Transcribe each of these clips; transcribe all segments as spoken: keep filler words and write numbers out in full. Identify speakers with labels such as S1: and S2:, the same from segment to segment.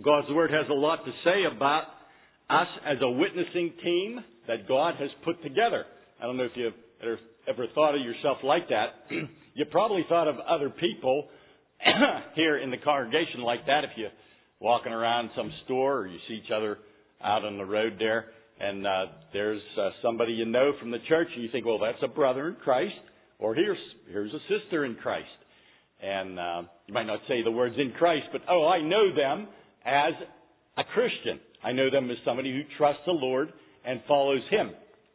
S1: God's Word has a lot to say about us as a witnessing team that God has put together. I don't know if you've ever thought of yourself like that. You probably thought of other people here in the congregation like that if you're walking around some store or you see each other out on the road there and uh, there's uh, somebody you know from the church and you think, well, that's a brother in Christ, or here's here's a sister in Christ. And uh, you might not say the words in Christ, but, oh, I know them as a Christian. I know them as somebody who trusts the Lord and follows Him.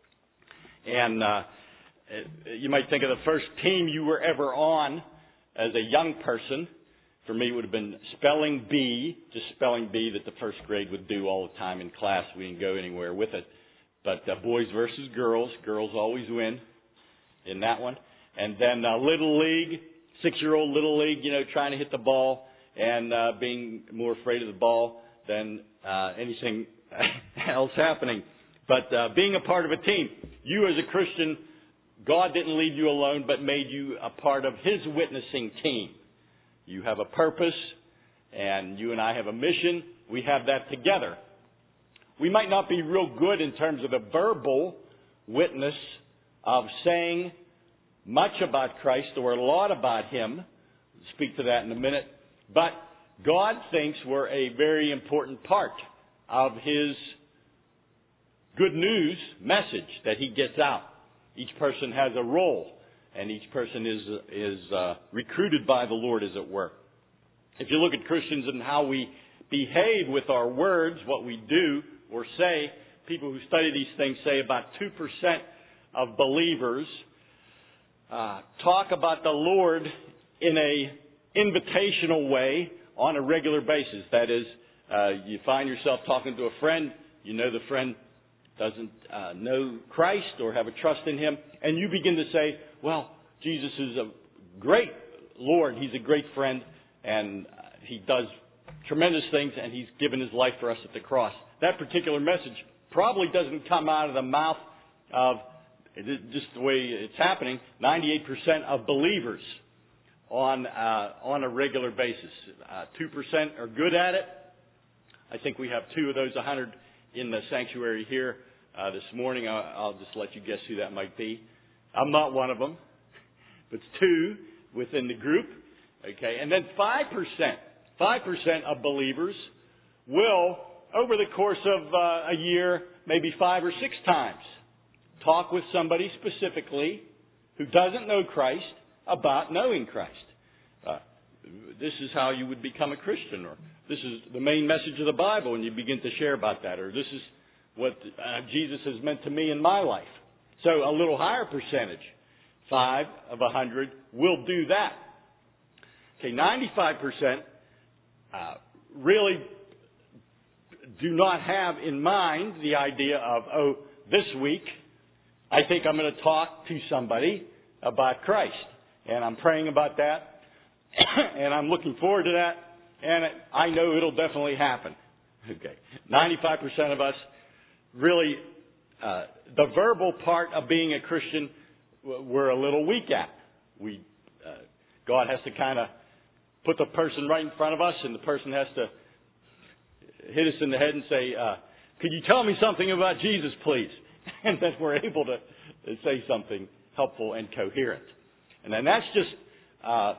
S1: And uh, you might think of the first team you were ever on as a young person. For me, it would have been spelling bee, just spelling bee that the first grade would do all the time in class. We didn't go anywhere with it. But uh, boys versus girls. Girls always win in that one. And then uh, Little League, six-year-old Little League, you know, trying to hit the ball and uh, being more afraid of the ball than uh, anything else happening. But uh, being a part of a team, you as a Christian, God didn't leave you alone, but made you a part of His witnessing team. You have a purpose, and you and I have a mission. We have that together. We might not be real good in terms of the verbal witness of saying much about Christ or a lot about Him. We'll speak to that in a minute. But God thinks we're a very important part of His good news message that He gets out. Each person has a role, and each person is is uh, recruited by the Lord, as it were. If you look at Christians and how we behave with our words, what we do or say, people who study these things say about two percent of believers uh, talk about the Lord in a invitational way on a regular basis. That is, uh, you find yourself talking to a friend, you know the friend doesn't uh, know Christ or have a trust in Him, and you begin to say, well, Jesus is a great Lord, He's a great friend, and He does tremendous things, and He's given His life for us at the cross. That particular message probably doesn't come out of the mouth of, just the way it's happening, ninety-eight percent of believers on uh, on a regular basis. Uh, two percent are good at it. I think we have two of those one hundred in the sanctuary here uh, this morning. I'll, I'll just let you guess who that might be. I'm not one of them, but it's two within the group. Okay, and then five percent, five percent of believers will, over the course of uh, a year, maybe five or six times, talk with somebody specifically who doesn't know Christ about knowing Christ. Uh, this is how you would become a Christian, or this is the main message of the Bible, and you begin to share about that, or this is what uh, Jesus has meant to me in my life. So a little higher percentage, five of a hundred, will do that. Okay, ninety-five percent uh, really do not have in mind the idea of, oh, this week I think I'm going to talk to somebody about Christ. And I'm praying about that. And I'm looking forward to that. And I know it'll definitely happen. Okay. ninety-five percent of us really, uh, the verbal part of being a Christian, we're a little weak at. We, uh, God has to kind of put the person right in front of us, and the person has to hit us in the head and say, uh, could you tell me something about Jesus, please? And then we're able to say something helpful and coherent. And then that's just uh,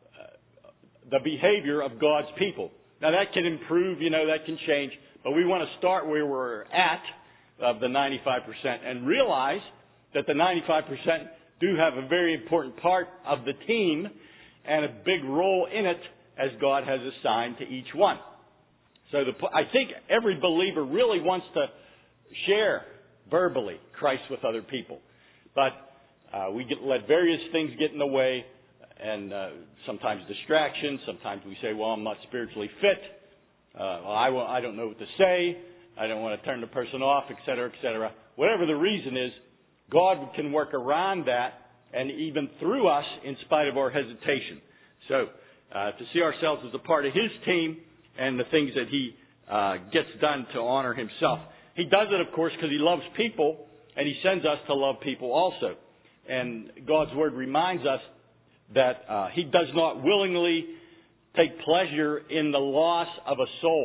S1: the behavior of God's people. Now that can improve, you know, that can change, but we want to start where we're at of the ninety-five percent and realize that the ninety-five percent do have a very important part of the team and a big role in it as God has assigned to each one. So the, I think every believer really wants to share verbally Christ with other people. But uh, we get, let various things get in the way, and uh, sometimes distractions. Sometimes we say, well, I'm not spiritually fit. Uh, well, I, I don't know what to say. I don't want to turn the person off, et cetera, et cetera. Whatever the reason is, God can work around that and even through us in spite of our hesitation. So uh, to see ourselves as a part of His team and the things that He uh, gets done to honor Himself. He does it, of course, because He loves people, and He sends us to love people also. And God's Word reminds us that uh, He does not willingly take pleasure in the loss of a soul.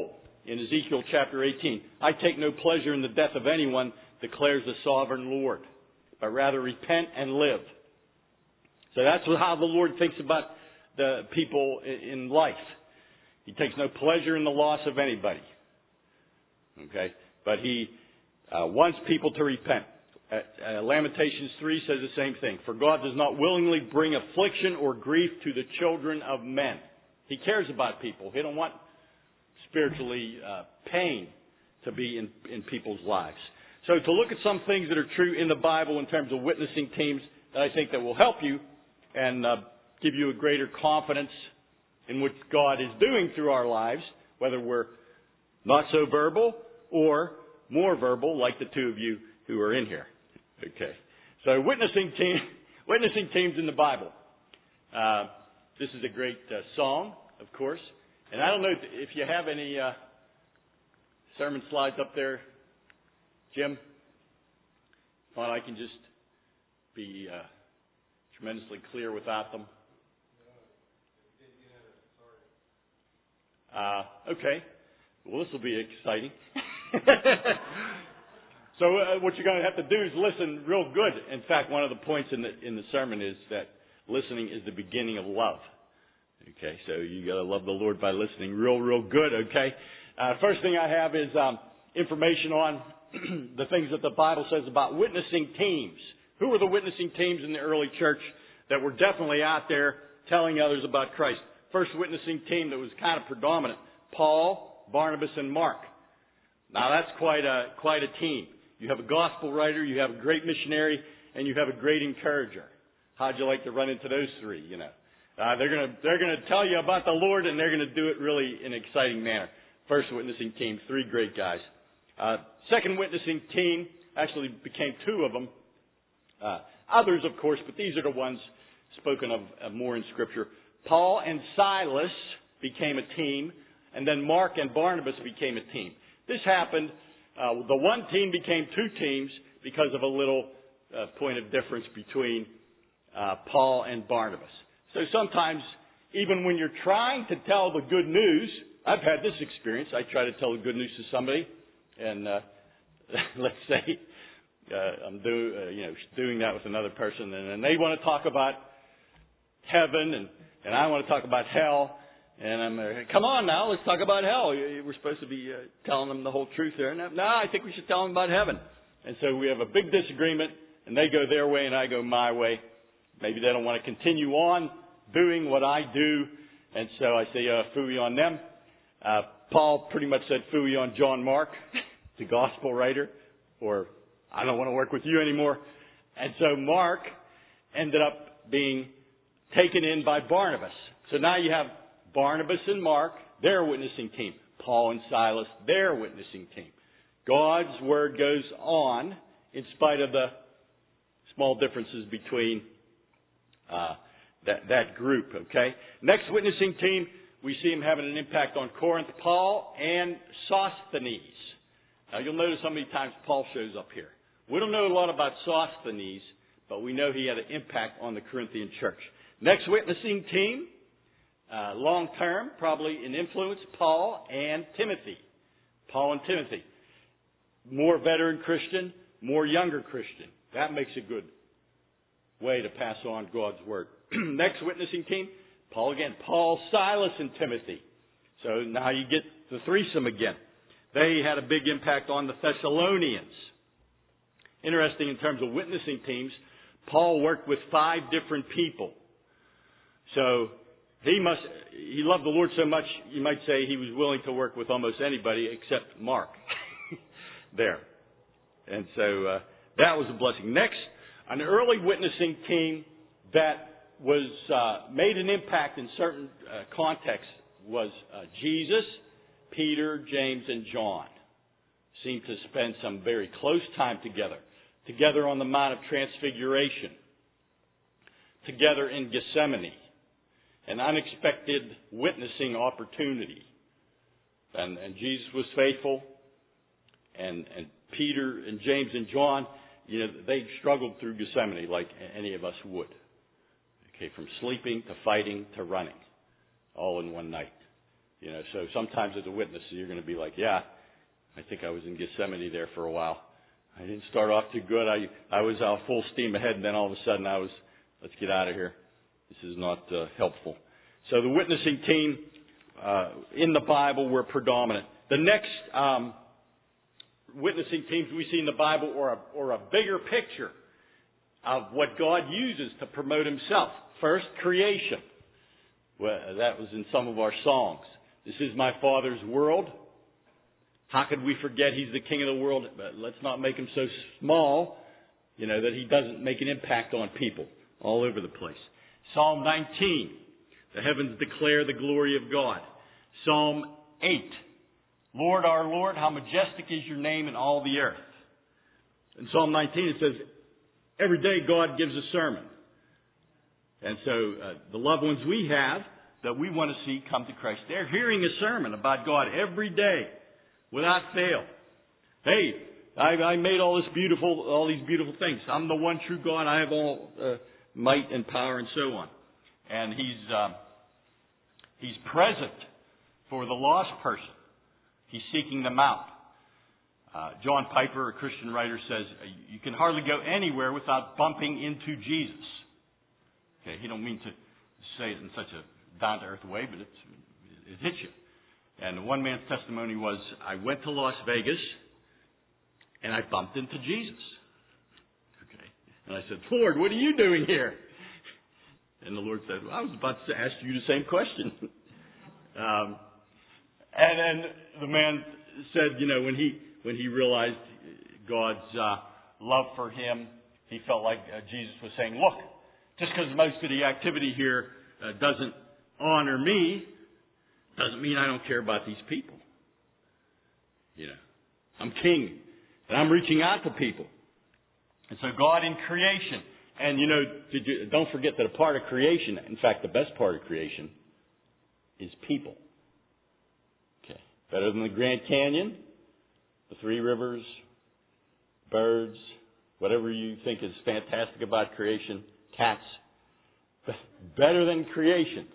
S1: in Ezekiel chapter eighteen. I take no pleasure in the death of anyone, declares the sovereign Lord, but rather repent and live. So that's how the Lord thinks about the people in life. He takes no pleasure in the loss of anybody. Okay? But He uh, wants people to repent. Uh, uh, Lamentations three says the same thing. For God does not willingly bring affliction or grief to the children of men. He cares about people. He don't want spiritually uh, pain to be in, in people's lives. So to look at some things that are true in the Bible in terms of witnessing teams that I think that will help you and uh, give you a greater confidence in what God is doing through our lives, whether we're not so verbal or more verbal like the two of you who are in here. Okay. So witnessing team, witnessing teams in the Bible. Uh, this is a great uh, song, of course. And I don't know if you have any uh, sermon slides up there, Jim. Well, I can just be uh, tremendously clear without them. Uh, okay. Well, this will be exciting. So uh, what you're going to have to do is listen real good. In fact, one of the points in the in the sermon is that listening is the beginning of love. Okay, so you got to love the Lord by listening real, real good. Okay. Uh, first thing I have is um, information on the things that the Bible says about witnessing teams. Who were the witnessing teams in the early church that were definitely out there telling others about Christ? First witnessing team that was kind of predominant: Paul, Barnabas, and Mark. Now that's quite a quite a team. You have a gospel writer, you have a great missionary, and you have a great encourager. How'd you like to run into those three? You know, uh, they're gonna they're gonna tell you about the Lord, and they're gonna do it really in an exciting manner. First witnessing team, three great guys. Uh, second witnessing team actually became two of them. Uh, others, of course, but these are the ones spoken of uh, more in Scripture. Paul and Silas became a team, and then Mark and Barnabas became a team. This happened, uh, the one team became two teams because of a little uh, point of difference between uh, Paul and Barnabas. So sometimes, even when you're trying to tell the good news, I've had this experience. I try to tell the good news to somebody, and uh, let's say uh, I'm do, uh, you know doing that with another person, and, and they want to talk about heaven, and, and I want to talk about hell. And I'm uh, come on now, let's talk about hell. We're supposed to be uh, telling them the whole truth there. No, no, I think we should tell them about heaven. And so we have a big disagreement, and they go their way and I go my way. Maybe they don't want to continue on doing what I do, and so I say uh, phooey on them. Uh, Paul pretty much said phooey on John Mark, the gospel writer, or I don't want to work with you anymore. And so Mark ended up being taken in by Barnabas. So now you have Barnabas and Mark, their witnessing team. Paul and Silas, their witnessing team. God's word goes on in spite of the small differences between uh, that, that group, okay? Next witnessing team, we see him having an impact on Corinth, Paul and Sosthenes. Now you'll notice how many times Paul shows up here. We don't know a lot about Sosthenes, but we know he had an impact on the Corinthian church. Next witnessing team, Uh, long term, probably an influence, Paul and Timothy. Paul and Timothy. More veteran Christian, more younger Christian. That makes a good way to pass on God's word. Next witnessing team, Paul again. Paul, Silas, and Timothy. So now you get the threesome again. They had a big impact on the Thessalonians. Interesting in terms of witnessing teams, Paul worked with five different people. So He must, he loved the Lord so much, you might say he was willing to work with almost anybody except Mark there. And so uh, that was a blessing. Next, an early witnessing team that was uh, made an impact in certain uh, contexts was uh, Jesus, Peter, James, and John. Seemed to spend some very close time together. Together on the Mount of Transfiguration. Together in Gethsemane. An unexpected witnessing opportunity. And, and Jesus was faithful. And, and Peter and James and John, you know, they struggled through Gethsemane like any of us would. Okay, from sleeping to fighting to running. All in one night. You know, so sometimes as a witness, you're going to be like, yeah, I think I was in Gethsemane there for a while. I didn't start off too good. I I was uh, full steam ahead, and then all of a sudden I was, let's get out of here. This is not uh, helpful. So the witnessing team uh, in the Bible were predominant. The next um, witnessing teams we see in the Bible are a, or a bigger picture of what God uses to promote Himself. First, creation. Well, that was in some of our songs. This is my Father's world. How could we forget He's the King of the world? But let's not make Him so small, you know, that He doesn't make an impact on people all over the place. Psalm nineteen. The heavens declare the glory of God. Psalm eight. Lord, our Lord, how majestic is your name in all the earth. In Psalm nineteen it says, every day God gives a sermon. And so uh, the loved ones we have that we want to see come to Christ, they're hearing a sermon about God every day without fail. Hey, I, I made all this beautiful, all these beautiful things. I'm the one true God. I have all uh, might and power and so on. And He's um, He's present for the lost person. He's seeking them out. Uh, John Piper, a Christian writer, says you can hardly go anywhere without bumping into Jesus. Okay, he don't mean to say it in such a down-to-earth way, but it's, it hits you. And one man's testimony was, I went to Las Vegas and I bumped into Jesus. Okay, and I said, Lord, what are you doing here? And the Lord said, well, I was about to ask you the same question. um, and then the man said, you know, when he when he realized God's uh, love for him, he felt like uh, Jesus was saying, look, just because most of the activity here uh, doesn't honor me, doesn't mean I don't care about these people. You know, I'm king, and I'm reaching out to people. And so God in creation, and you know, did you, don't forget that a part of creation, in fact, the best part of creation, is people. Okay, better than the Grand Canyon, the Three Rivers, birds, whatever you think is fantastic about creation, cats. Better than creation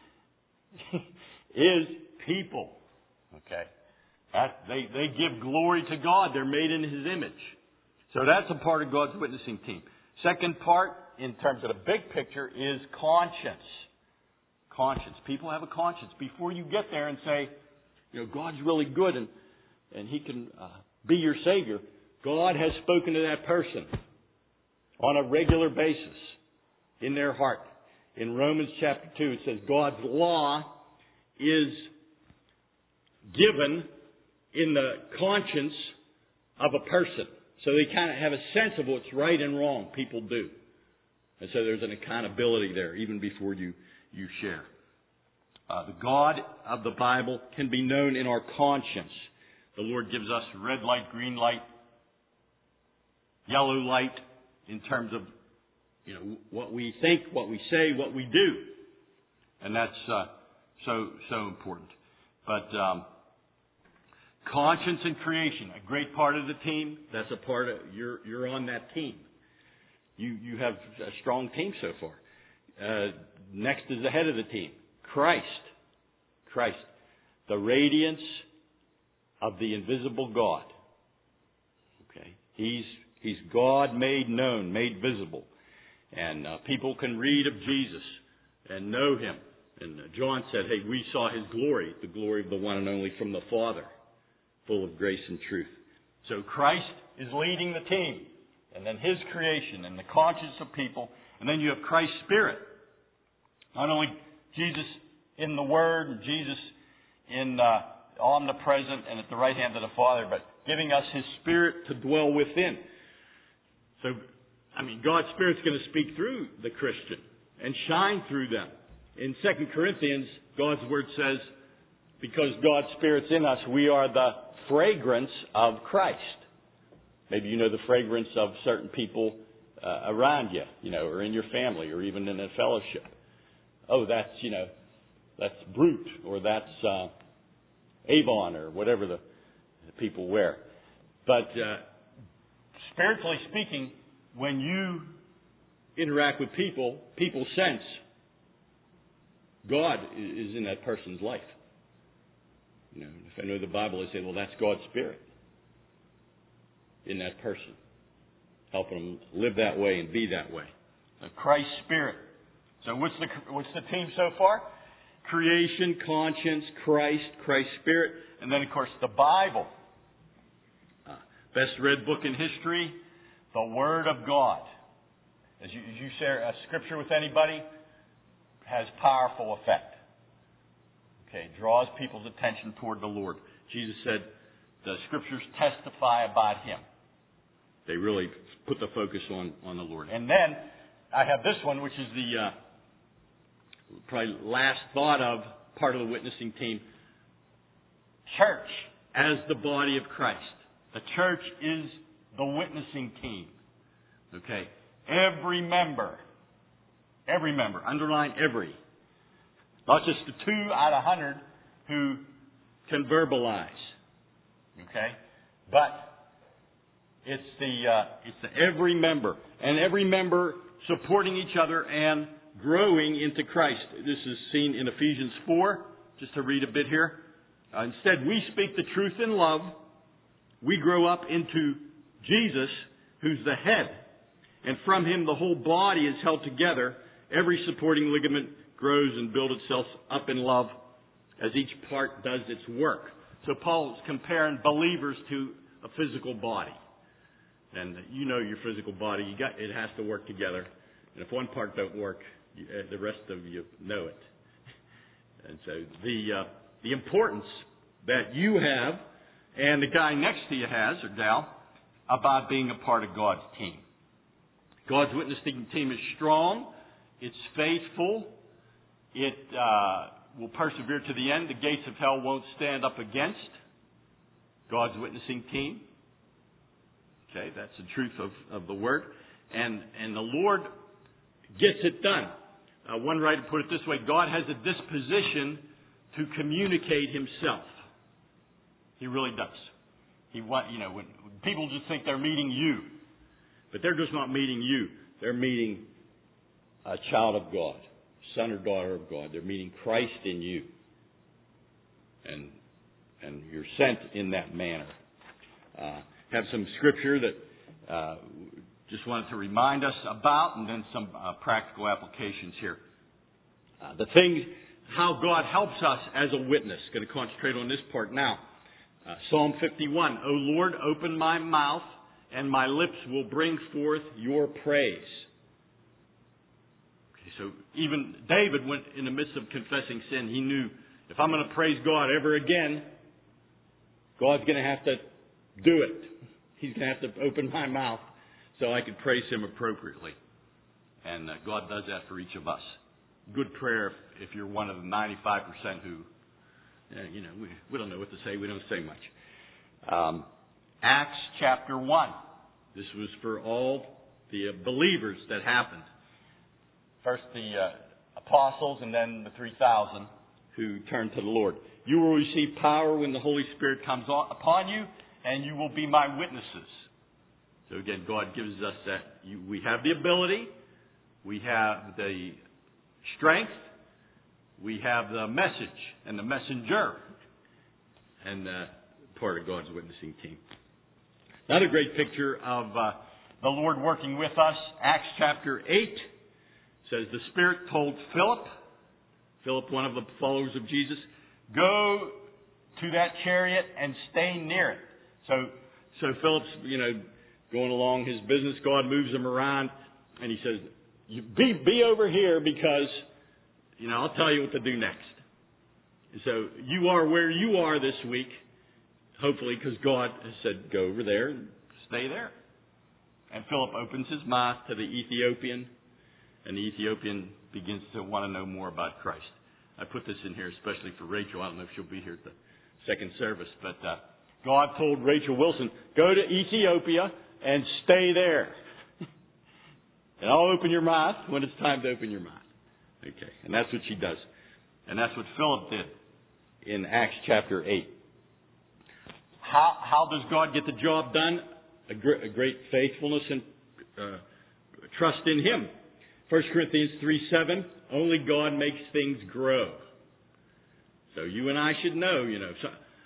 S1: is people. Okay, that, they they give glory to God. They're made in His image. So that's a part of God's witnessing team. Second part, in terms of the big picture, is conscience. Conscience. People have a conscience. Before you get there and say, you know, God's really good and and He can uh, be your Savior, God has spoken to that person on a regular basis in their heart. In Romans chapter two, it says God's law is given in the conscience of a person. So they kind of have a sense of what's right and wrong. People do. And so there's an accountability there, even before you, you share. Uh, the God of the Bible can be known in our conscience. The Lord gives us red light, green light, yellow light in terms of, you know, what we think, what we say, what we do. And that's uh, so, so important. But um, conscience and creation, a great part of the team. That's a part of, you're, you're on that team. You, you have a strong team so far. Uh, next is the head of the team, Christ. Christ. The radiance of the invisible God. Okay. He's, he's God made known, made visible. And uh, people can read of Jesus and know Him. And uh, John said, hey, we saw His glory, the glory of the one and only from the Father, full of grace and truth. So Christ is leading the team. And then His creation and the conscience of people. And then you have Christ's Spirit. Not only Jesus in the Word and Jesus in uh, omnipresent and at the right hand of the Father, but giving us His Spirit to dwell within. So, I mean, God's Spirit's going to speak through the Christian and shine through them. In Second Corinthians, God's Word says, because God's Spirit's in us, we are the fragrance of Christ. Maybe you know the fragrance of certain people uh, around you, you know, or in your family, or even in a fellowship. Oh, that's, you know, that's Brute, or that's uh, Avon, or whatever the, the people wear. But uh, spiritually speaking, when you interact with people, people sense God is in that person's life. You know, if I know the Bible, they say, well, that's God's Spirit in that person, helping them live that way and be that way. So Christ's Spirit. So what's the what's the theme so far? Creation, conscience, Christ, Christ's Spirit, and then of course the Bible. Uh, best read book in history, the Word of God. As you, as you share a scripture with anybody, has powerful effect. Okay, draws people's attention toward the Lord. Jesus said the scriptures testify about Him. They really put the focus on, on the Lord. And then I have this one, which is the uh, probably last thought of part of the witnessing team. Church as the body of Christ. The church is the witnessing team. Okay. Every member, every member, underline every, not just the two out of a hundred who can verbalize. Okay. But it's the uh, it's the every member, and every member supporting each other and growing into Christ. This is seen in Ephesians four, just to read a bit here. Uh, instead, we speak the truth in love. We grow up into Jesus, who's the head. And from Him, the whole body is held together. Every supporting ligament grows and builds itself up in love as each part does its work. So Paul's comparing believers to a physical body. And you know your physical body, you got it has to work together. And if one part don't work, you, uh, the rest of you know it. And so the uh, the importance that you have and the guy next to you has, or gal, about being a part of God's team. God's witnessing team is strong. It's faithful. It uh, will persevere to the end. The gates of hell won't stand up against God's witnessing team. Okay, that's the truth of, of the Word. And, and the Lord gets it done. Uh, one writer put it this way: God has a disposition to communicate Himself. He really does. He want, you know, when people just think they're meeting you, but they're just not meeting you. They're meeting a child of God, son or daughter of God. They're meeting Christ in you, and and you're sent in that manner. Uh, have some scripture that uh, just wanted to remind us about, and then some uh, practical applications here. Uh, the things, how God helps us as a witness. Going to concentrate on this part now. Uh, Psalm fifty-one, O Lord, open my mouth, and my lips will bring forth your praise. Okay, so even David went in the midst of confessing sin. He knew, if I'm going to praise God ever again, God's going to have to do it. He's going to have to open my mouth so I can praise Him appropriately. And uh, God does that for each of us. Good prayer if, if you're one of the ninety-five percent who, uh, you know, we, we don't know what to say. We don't say much. Um, Acts chapter one. This was for all the uh, believers that happened. First the uh, apostles and then the three thousand who turned to the Lord. You will receive power when the Holy Spirit comes on, upon you, and you will be my witnesses. So again, God gives us that. You, we have the ability. We have the strength. We have the message and the messenger. And uh, part of God's witnessing team. Another great picture of uh, the Lord working with us. Acts chapter eight says the Spirit told Philip, Philip, one of the followers of Jesus, go to that chariot and stay near it. So, so Philip's, you know, going along his business. God moves him around, and he says, you be, be over here because, you know, I'll tell you what to do next. And so you are where you are this week, hopefully, because God has said, go over there and stay there. And Philip opens his mouth to the Ethiopian, and the Ethiopian begins to want to know more about Christ. I put this in here especially for Rachel. I don't know if she'll be here at the second service, but uh, God told Rachel Wilson, go to Ethiopia and stay there. And I'll open your mouth when it's time to open your mouth. Okay, and that's what she does. And that's what Philip did in Acts chapter eight. How, how does God get the job done? A, gr- a great faithfulness and uh, trust in Him. First Corinthians three seven, only God makes things grow. So you and I should know, you know, so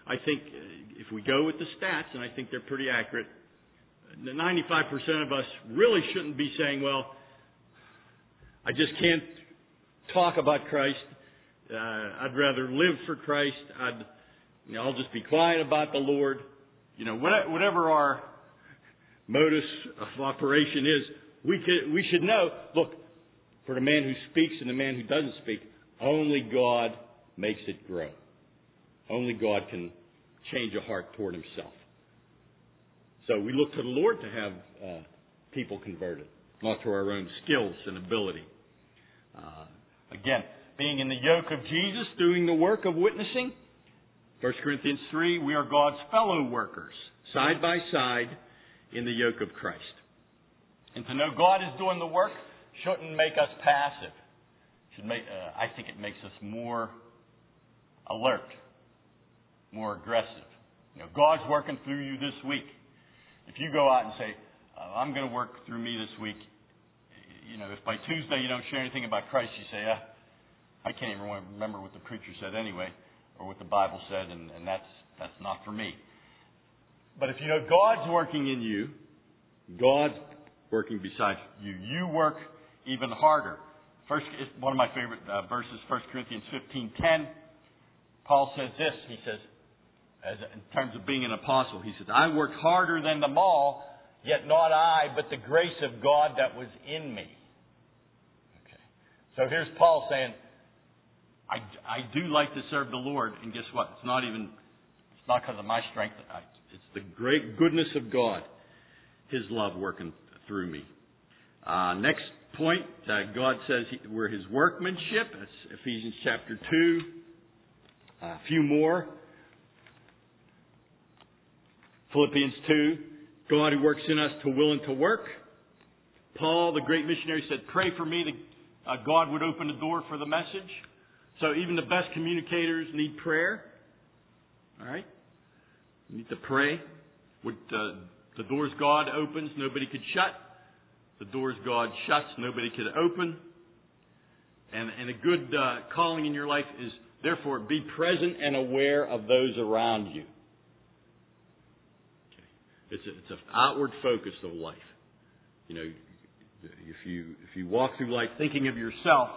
S1: I think uh, if we go with the stats, and I think they're pretty accurate, ninety-five percent of us really shouldn't be saying, well, I just can't talk about Christ. Uh, I'd rather live for Christ. I'd, you know, I'll just be quiet about the Lord. You know, whatever our modus of operation is, we could, we should know, look, for the man who speaks and the man who doesn't speak, only God makes it grow. Only God can change a heart toward himself. So we look to the Lord to have uh, people converted, not to our own skills and ability. Uh, again, being in the yoke of Jesus, doing the work of witnessing. First Corinthians three, we are God's fellow workers, side by side in the yoke of Christ. And to know God is doing the work shouldn't make us passive. Should make, uh, I think it makes us more alert, more aggressive. You know, God's working through you this week. If you go out and say, uh, I'm going to work through me this week, you know, if by Tuesday you don't share anything about Christ, you say, uh, I can't even remember what the preacher said anyway, or what the Bible said, and, and that's that's not for me. But if you know God's working in you, God's working beside you, you work even harder. First, one of my favorite uh, verses, First Corinthians fifteen ten. Paul says this. He says, as in terms of being an apostle, he says, I worked harder than them all, yet not I, but the grace of God that was in me. Okay. So here's Paul saying, I, I do like to serve the Lord, and guess what? It's not even, it's not because of my strength. I, it's the great goodness of God, His love working through me. Uh, next point, uh, God says he, we're His workmanship. That's Ephesians chapter two. Uh, a few more. Philippians two, God who works in us to will and to work. Paul, the great missionary, said, pray for me that uh, God would open the door for the message. So even the best communicators need prayer. All right? You need to pray. With uh, the doors God opens, nobody could shut. The doors God shuts, nobody could open. And, and a good uh, calling in your life is, therefore, be present and aware of those around you. Okay. It's a, it's an outward focus of life. You know, if you if you walk through life thinking of yourself,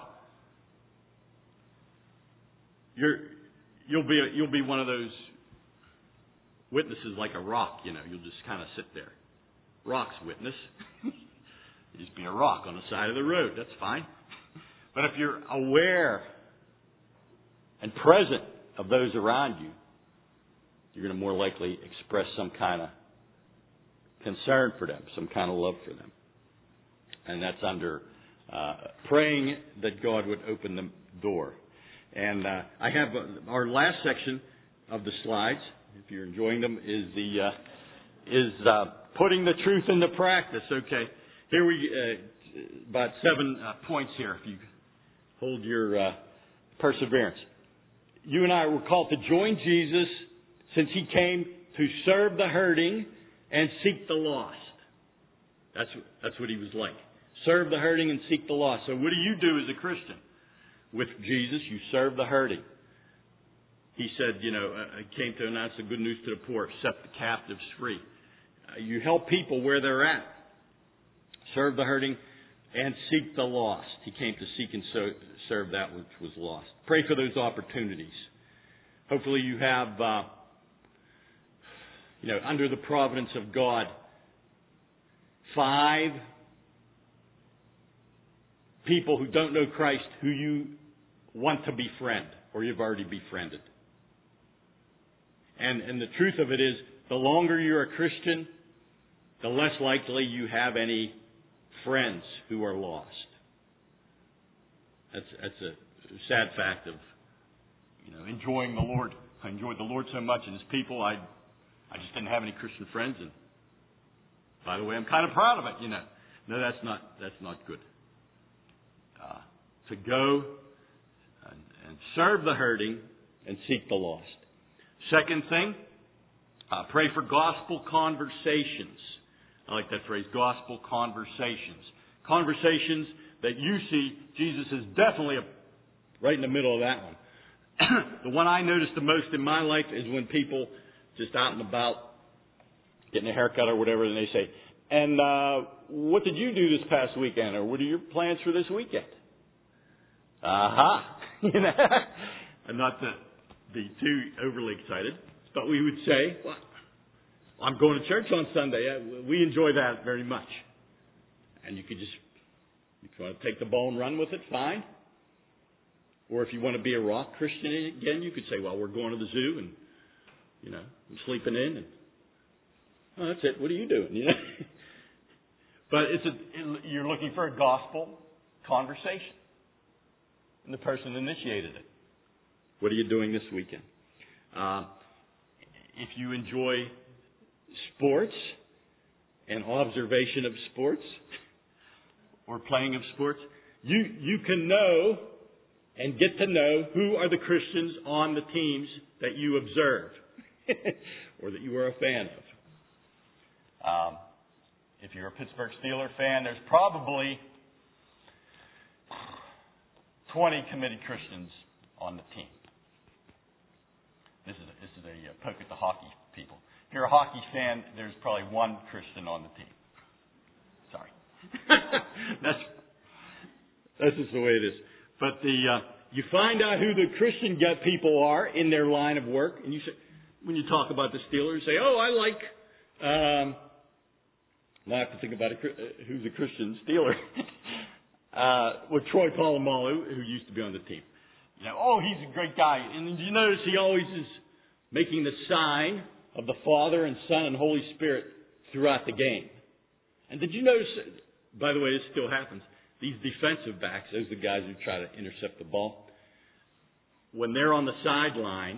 S1: You're, you'll be a, you'll be one of those witnesses like a rock. You know, you'll just kind of sit there. Rock's witness. You just be a rock on the side of the road. That's fine. But if you're aware and present of those around you, you're going to more likely express some kind of concern for them, some kind of love for them, and that's under uh, praying that God would open the door. And uh, I have uh, our last section of the slides, if you're enjoying them, is the uh, is uh, putting the truth into practice. Okay, here we uh, about seven uh, points here. If you hold your uh, perseverance, you and I were called to join Jesus since He came to serve the hurting and seek the lost. That's that's what He was like. Serve the hurting and seek the lost. So what do you do as a Christian? With Jesus, you serve the hurting. He said, you know, I came to announce the good news to the poor, set the captives free. Uh, you help people where they're at. Serve the hurting and seek the lost. He came to seek and so, serve that which was lost. Pray for those opportunities. Hopefully you have, uh, you know, under the providence of God, five people who don't know Christ who you want to befriend, or you've already befriended. And, and the truth of it is, the longer you're a Christian, the less likely you have any friends who are lost. That's, that's a sad fact of, you know, enjoying the Lord. I enjoyed the Lord so much and His people, I, I just didn't have any Christian friends. And by the way, I'm kind of proud of it, you know. No, that's not, that's not good. Uh, to go and, and serve the hurting and seek the lost. Second thing, uh, pray for gospel conversations. I like that phrase, gospel conversations. Conversations that you see, Jesus is definitely a, right in the middle of that one. the one I notice the most in my life is when people just out and about getting a haircut or whatever, and they say, and uh, what did you do this past weekend, or what are your plans for this weekend? Aha! You know, and not to be too overly excited, but we would say, well, I'm going to church on Sunday. We enjoy that very much. And you could just, if you want to take the ball and run with it, fine. Or if you want to be a rock Christian again, you could say, well, we're going to the zoo and, you know, I'm sleeping in. And, oh, that's it. What are you doing? You know? But it's a, you're looking for a gospel conversation. And the person initiated it. What are you doing this weekend? Uh, if you enjoy sports and observation of sports or playing of sports, you, you can know and get to know who are the Christians on the teams that you observe or that you are a fan of. Um, if you're a Pittsburgh Steelers fan, there's probably twenty committed Christians on the team. This is a, this is a uh, poke at the hockey people. If you're a hockey fan, there's probably one Christian on the team. Sorry, that's that's just the way it is. But the uh, you find out who the Christian get people are in their line of work, and you say, when you talk about the Steelers, say, "Oh, I like." Um, I have to think about a, who's a Christian Steeler. uh, with Troy Polamalu, who used to be on the team. You know, oh, he's a great guy, and did you notice he always is making the sign of the Father and Son and Holy Spirit throughout the game. And did you notice? By the way, this still happens. These defensive backs, those are the guys who try to intercept the ball. When they're on the sideline,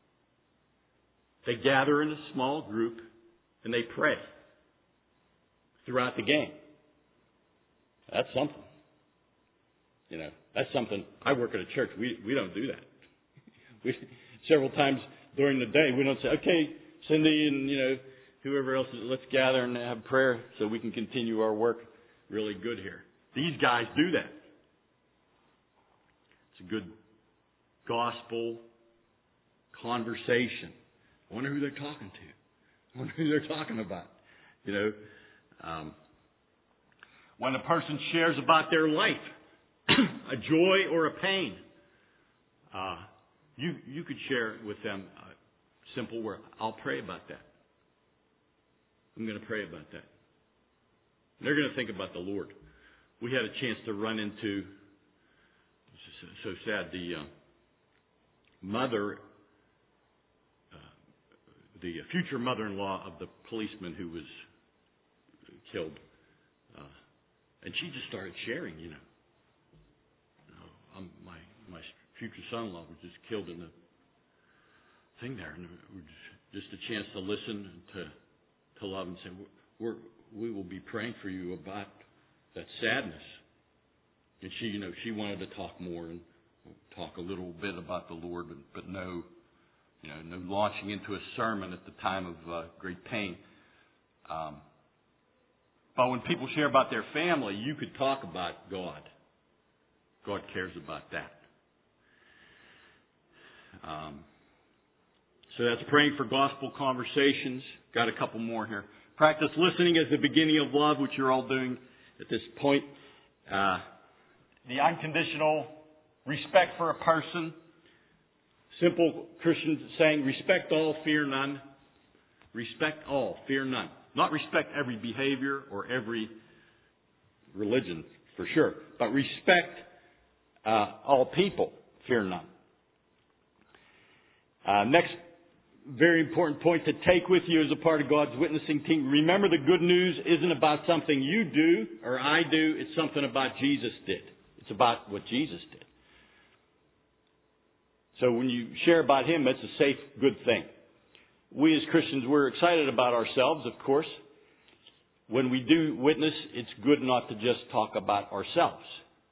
S1: they gather in a small group and they pray throughout the game. That's something. You know, that's something. I work at a church. We we don't do that. We several times during the day we don't say, okay, Cindy and you know whoever else, let's gather and have prayer so we can continue our work really good here. These guys do that. It's a good gospel conversation. I wonder who they're talking to. I wonder who they're talking about. You know, um, when a person shares about their life, a joy or a pain, uh, you you could share with them a simple word. I'll pray about that. I'm going to pray about that. They're going to think about the Lord. We had a chance to run into, so, so sad, the uh, mother, uh, the future mother-in-law of the policeman who was killed. Uh, and she just started sharing, you know. You know um, my my future son-in-law was just killed in the thing there. And it was just a chance to listen and to, to love and say, we're, we will be praying for you about that sadness. And she, you know, she wanted to talk more and talk a little bit about the Lord, but, but no, you know, no launching into a sermon at the time of uh, great pain. Um, but when people share about their family, you could talk about God. God cares about that. Um, so that's praying for gospel conversations. Got a couple more here. Practice listening as the beginning of love, which you're all doing at this point. Uh, the unconditional respect for a person. Simple Christian saying, respect all, fear none. Respect all, fear none. Not respect every behavior or every religion, for sure. But respect uh, all people, fear none. Uh, next very important point to take with you as a part of God's witnessing team. Remember, the good news isn't about something you do or I do. It's something about Jesus did. It's about what Jesus did. So when you share about Him, it's a safe, good thing. We as Christians, we're excited about ourselves, of course. When we do witness, it's good not to just talk about ourselves.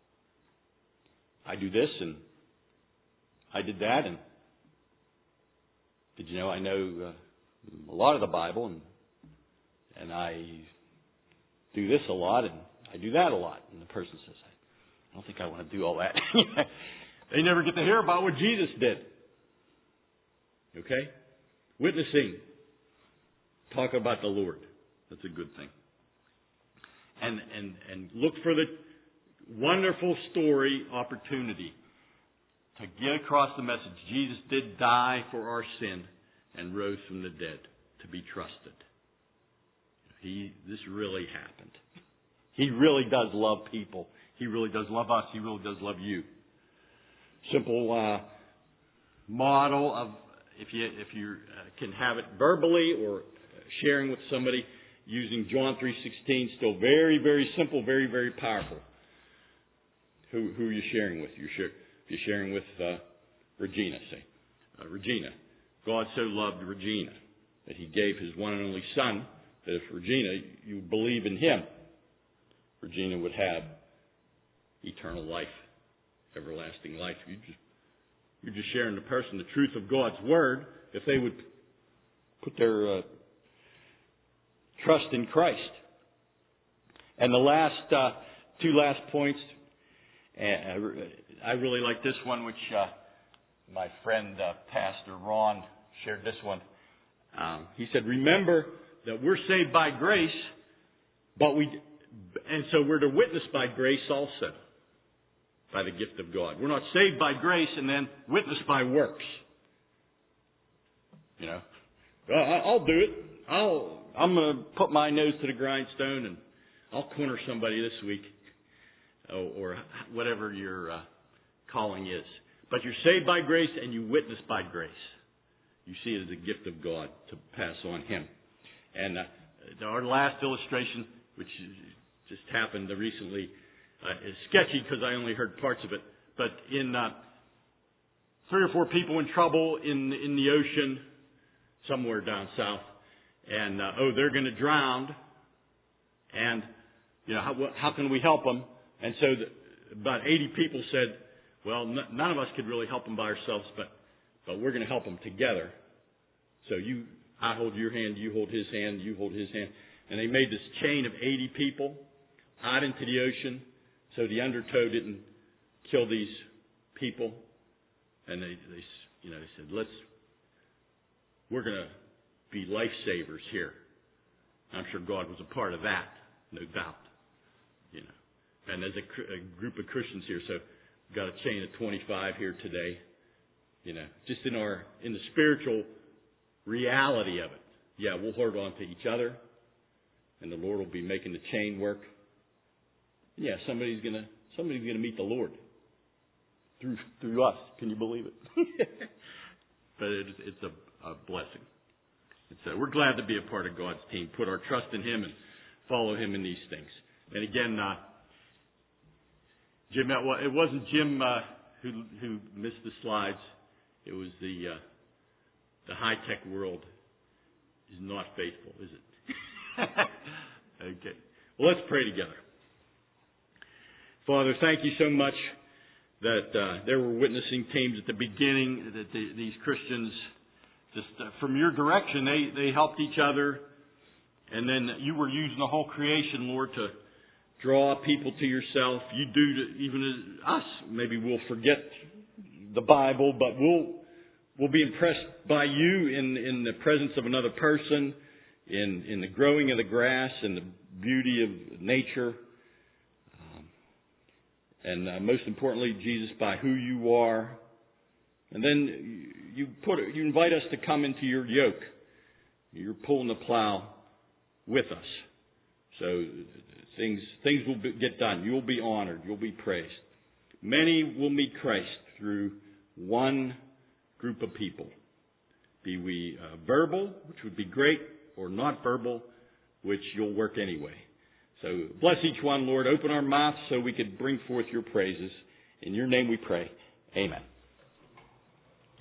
S1: I do this and I did that, and did you know I know uh, a lot of the Bible, and and I do this a lot, and I do that a lot. And the person says, I don't think I want to do all that. They never get to hear about what Jesus did. Okay? Witnessing. Talk about the Lord. That's a good thing. And, and, and look for the wonderful story opportunity to get across the message. Jesus did die for our sin and rose from the dead to be trusted. He, this really happened. He really does love people. He really does love us. He really does love you. Simple uh, model of, if you if you uh, can have it verbally or sharing with somebody, using John three sixteen, still very, very simple, very, very powerful. Who, who are you sharing with? You're, share, you're sharing with uh, Regina, say. Uh, Regina. God so loved Regina that He gave His one and only Son, that if Regina, you believe in Him, Regina would have eternal life, everlasting life. You just, you're just sharing the person the truth of God's Word. If they would put their uh, trust in Christ. And the last uh, two last points, uh, I really like this one, which uh, my friend uh, Pastor Ron shared this one. Um, he said, "Remember that we're saved by grace, but we, and so we're to witness by grace also, by the gift of God. We're not saved by grace and then witness by works. You know, I'll do it. I'll." I'm going to put my nose to the grindstone and I'll corner somebody this week, or, or whatever your uh, calling is. But you're saved by grace and you witness by grace. You see it as a gift of God to pass on Him. And uh, our last illustration, which just happened recently, uh, is sketchy because I only heard parts of it. But in uh, three or four people in trouble in in the ocean, somewhere down south. And, uh, oh, they're going to drown. And, you know, how, how can we help them? And so the, about eighty people said, well, n- none of us could really help them by ourselves, but, but we're going to help them together. So you, I hold your hand, you hold his hand, you hold his hand. And they made this chain of eighty people out into the ocean so the undertow didn't kill these people. And they, they you know, they said, let's, we're going to be lifesavers here. I'm sure God was a part of that, no doubt. You know, and there's a, a group of Christians here, so we've got a chain of twenty-five here today. You know, just in our in the spiritual reality of it. Yeah, we'll hold on to each other, and the Lord will be making the chain work. Yeah, somebody's gonna somebody's gonna meet the Lord through through us. Can you believe it? But it's, it's a, a blessing. So we're glad to be a part of God's team, put our trust in Him and follow Him in these things. And again, uh, Jim, it wasn't Jim uh, who who missed the slides. It was the uh, the high tech world is not faithful, is it? Okay. Well, let's pray together. Father, thank you so much that uh, there were witnessing teams at the beginning, that the, these Christians, just uh, from your direction, they, they helped each other. And then you were using the whole creation, Lord, to draw people to yourself. You do to even us. Maybe we'll forget the Bible, but we'll we'll be impressed by you in, in the presence of another person, in, in the growing of the grass and the beauty of nature. Um, and uh, most importantly, Jesus, by who you are. And then you put you invite us to come into your yoke. You're pulling the plow with us. So things things will be, get done. You'll be honored. You'll be praised. Many will meet Christ through one group of people. Be we uh, verbal, which would be great, or not verbal, which you'll work anyway. So bless each one, Lord. Open our mouths so we could bring forth your praises. In your name we pray. Amen.